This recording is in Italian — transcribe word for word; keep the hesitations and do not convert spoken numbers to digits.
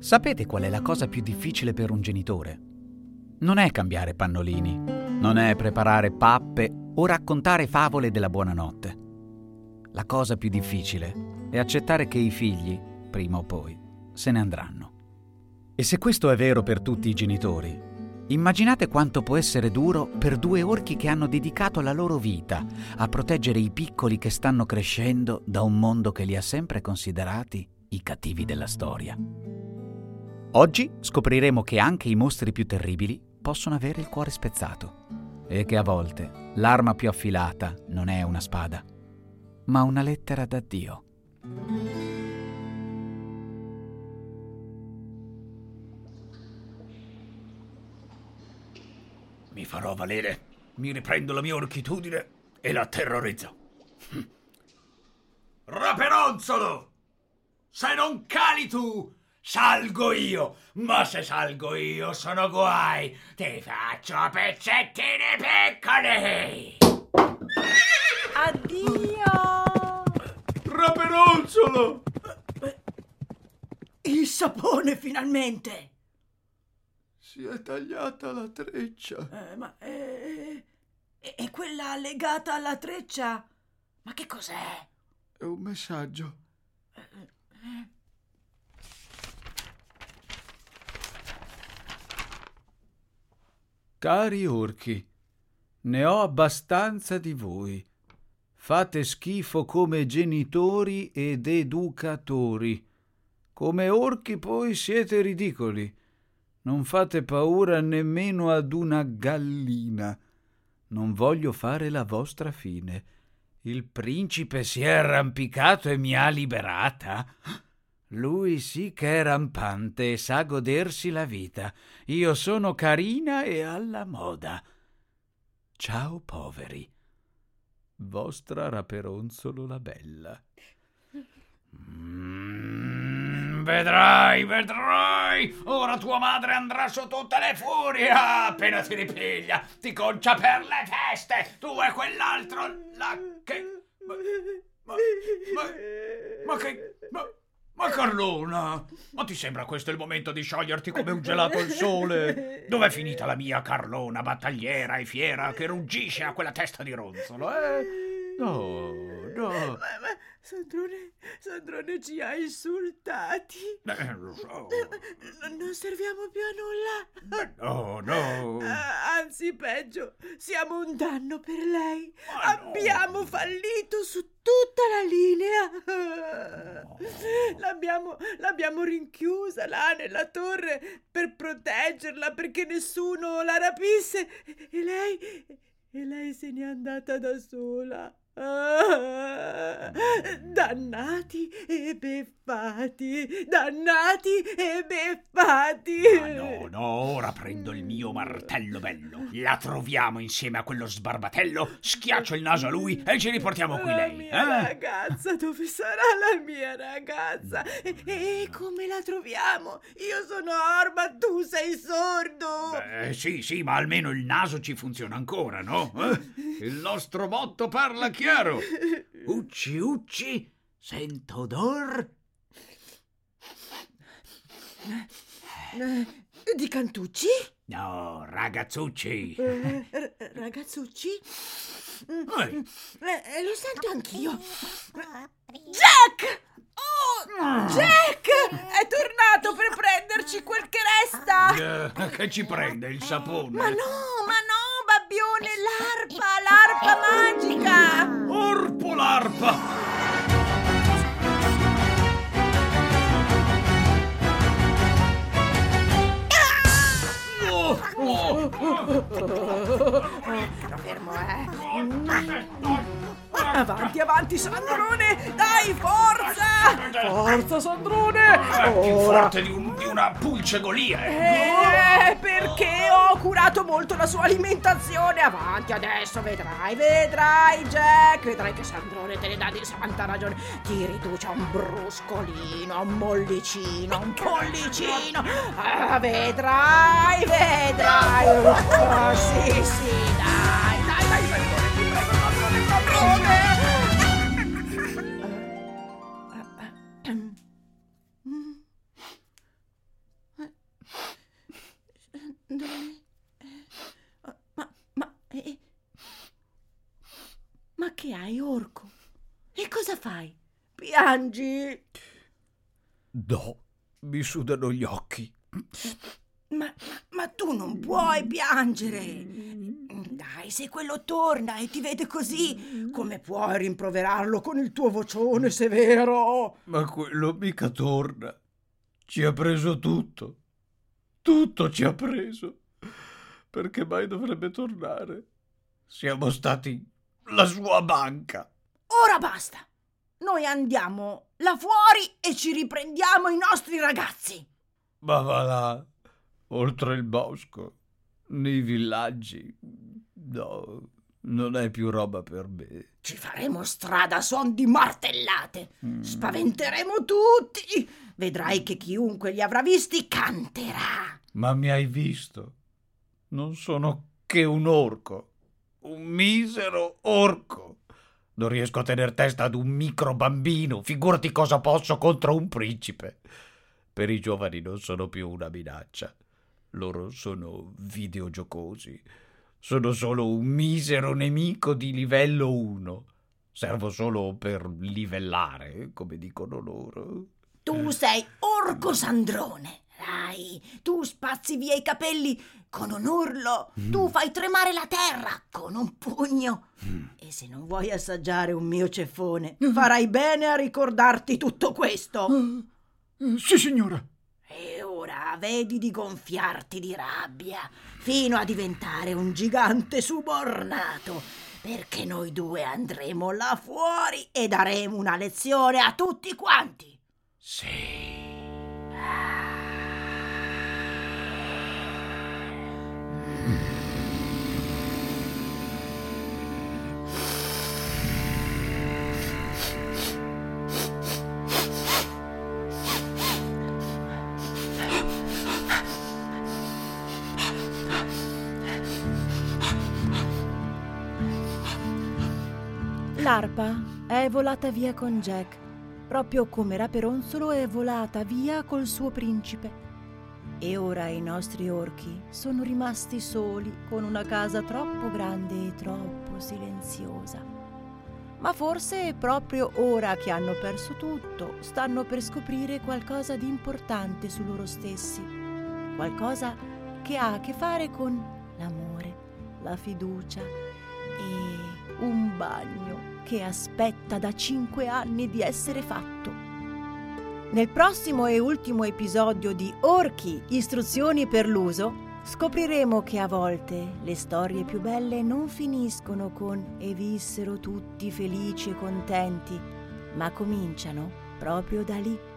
Sapete qual è la cosa più difficile per un genitore? Non è cambiare pannolini, non è preparare pappe o raccontare favole della buonanotte. La cosa più difficile è accettare che i figli, prima o poi, se ne andranno. E se questo è vero per tutti i genitori, immaginate quanto può essere duro per due orchi che hanno dedicato la loro vita a proteggere i piccoli che stanno crescendo da un mondo che li ha sempre considerati i cattivi della storia. Oggi scopriremo che anche i mostri più terribili possono avere il cuore spezzato e che a volte l'arma più affilata non è una spada, ma una lettera d'addio. Mi farò valere, mi riprendo la mia orchitudine e la terrorizzo. Raperonzolo! Se non cali tu, salgo io, ma se salgo io sono guai, ti faccio a pezzettini piccoli! Addio! Raperonzolo! Il sapone, finalmente! Si è tagliata la treccia. Eh, ma... Eh, e quella legata alla treccia? Ma che cos'è? È un messaggio. Cari orchi, ne ho abbastanza di voi. Fate schifo come genitori ed educatori. Come orchi poi siete ridicoli. Non fate paura nemmeno ad una gallina. Non voglio fare la vostra fine. Il principe si è arrampicato e mi ha liberata. Lui sì che è rampante e sa godersi la vita. Io sono carina e alla moda. Ciao poveri. Vostra Raperonzolo la bella. Mm, vedrai, vedrai. Ora tua madre andrà su tutte le furie. Ah, appena ti ripiglia, ti concia per le teste. Tu e quell'altro là che... Ma, ma, ma, ma che... Ma, ma Carlona, ma ti sembra questo il momento di scioglierti come un gelato al sole? Dov'è finita la mia Carlona, battagliera e fiera, che ruggisce a quella testa di ronzolo, eh? No, no. Ma, ma Sandrone, Sandrone ci ha insultati. Eh, lo so. Non, non serviamo più a nulla. Eh, no, no. Ah, anzi, peggio, siamo un danno per lei. Ma Abbiamo no. fallito su tutta la linea. No. L'abbiamo, l'abbiamo rinchiusa là nella torre per proteggerla, perché nessuno la rapisse. E lei, e lei se n'è andata da sola. Ah, dannati e beffati, dannati e beffati. Ah, no, no, ora prendo il mio martello bello, la troviamo insieme a quello sbarbatello, schiaccio il naso a lui e ci riportiamo qui La lei. mia Eh? ragazza, dove sarà la mia ragazza? E, e come la troviamo? Io sono orba, tu sei sordo. Eh, sì, sì, ma almeno il naso ci funziona ancora, no? Eh? Il nostro motto parla chiaro. Ucci, ucci, sento odor. Eh, di Cantucci? No, ragazzucci. Eh, r- ragazzucci? Eh. Eh, lo sento anch'io. Jack! Oh, Jack! È tornato per prenderci quel che resta! Eh, che ci prende il sapone? Ma no, ma no, babbione, l'arpa, l'arpa magica! Orpo l'arpa! Oh, oh, oh. Fermo, eh! Avanti, avanti, Sandrone! Dai, forza! Forza, Sandrone! È più forte di, un, di una pulce Golia. Eh, perché ho curato molto la sua alimentazione. Avanti adesso, vedrai, vedrai, Jack. Vedrai che Sandrone te ne dà di santa ragione. Ti riduce a un bruscolino, a un mollicino, a un pollicino. Ah, vedrai, vedrai. Oh, sì, sì, dai, dai, dai, Sandrone, ti prego, Sandrone, Sandrone. Cosa fai? Piangi? No, mi sudano gli occhi. Ma, ma tu non puoi piangere. Dai, se quello torna e ti vede così, come puoi rimproverarlo con il tuo vocione severo? Ma quello mica torna. Ci ha preso tutto. Tutto ci ha preso. Perché mai dovrebbe tornare? Siamo stati la sua banca. Ora basta. Noi andiamo là fuori e ci riprendiamo i nostri ragazzi. Ma va là, oltre il bosco, nei villaggi. No, non è più roba per me. Ci faremo strada a suon di martellate. Mm. Spaventeremo tutti. Vedrai che chiunque li avrà visti canterà. Ma mi hai visto? Non sono che un orco. Un misero orco. Non riesco a tener testa ad un micro bambino. Figurati cosa posso contro un principe. Per i giovani non sono più una minaccia. Loro sono videogiocosi. Sono solo un misero nemico di livello uno. Servo solo per livellare, come dicono loro. Tu sei Orco Sandrone. Dai, tu spazzi via i capelli con un urlo. Mm. Tu fai tremare la terra con un pugno. Mm. E se non vuoi assaggiare un mio ceffone, mm. farai bene a ricordarti tutto questo. Uh, uh, sì, signora. E ora vedi di gonfiarti di rabbia fino a diventare un gigante subornato, perché noi due andremo là fuori e daremo una lezione a tutti quanti. Sì. L'arpa è volata via con Jack, proprio come Raperonzolo è volata via col suo principe. E ora i nostri orchi sono rimasti soli con una casa troppo grande e troppo silenziosa. Ma forse proprio ora che hanno perso tutto, stanno per scoprire qualcosa di importante su loro stessi, qualcosa che ha a che fare con l'amore, la fiducia e un bagno che aspetta da cinque anni di essere fatto. Nel prossimo e ultimo episodio di Orchi, istruzioni per l'uso, scopriremo che a volte le storie più belle non finiscono con "e vissero tutti felici e contenti", ma cominciano proprio da lì.